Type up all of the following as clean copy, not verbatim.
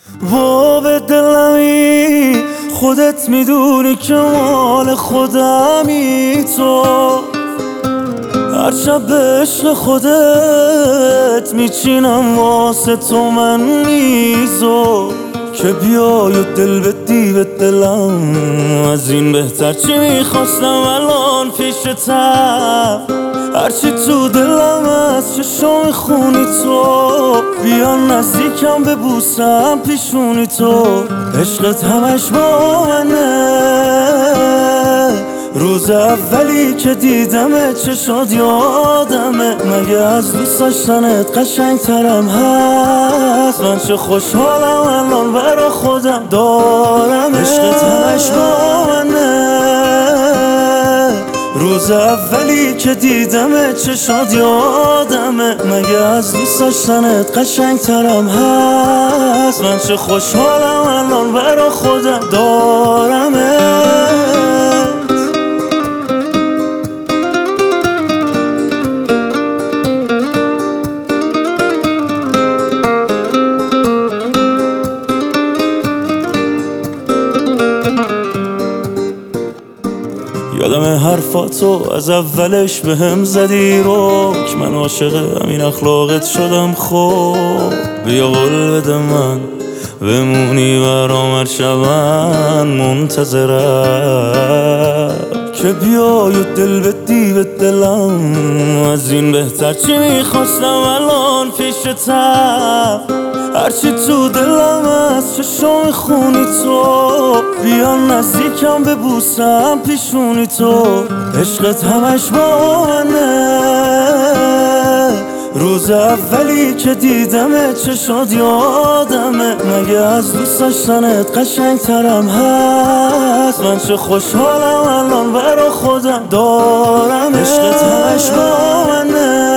باب دلمی خودت میدونی که مال خودمی تو، هر شب به عشق خودت میچینم واسه تو من میزو، که بیای و دل بدی به دلم. از این بهتر چی میخواستم الان پیشتم، هرچی تو دلم از چشم میخونی تو. بیا نزدیکم ببوسم پیشونی تو، عشقت همش با منه. روز اولی که دیدمت چشات یادمه، مگه از دوست داشتنت قشنگ ترم هست؟ من چه خوشحالم الان برا خودم دارم، عشقت همش با منه. روز اولی که دیدمت چشات یادمه، مگه از دوست داشتنت قشنگ ترم هست؟ من چه خوشحالم الان برا خودم دارم. یادم حرفاتو از اولش به هم زدی رو، که من عاشق همین اخلاقت شدم. خب بیا قول بده من بمونی برام هر شب، من منتظرم که بیای و دل بدی به دلم. از این بهتر چی میخواستم الان پیشتم، هرچی تو دلم از چشم میخونی تو. بیا نزدیکم ببوسم پیشونی تو، عشقت همش با منه. روز اولی که دیدمت چشات یادمه، مگه از دوست داشتنت قشنگ ترم هست؟ من چه خوشحالم الان برا خودم دارم، عشقت همش با منه.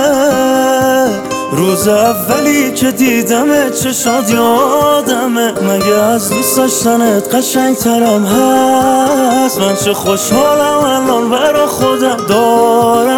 روز اولی که دیدمت چشات یادمه، مگه از دوست داشتنت قشنگ ترم هست؟ من چه خوشحالم الان برا خودم دارم.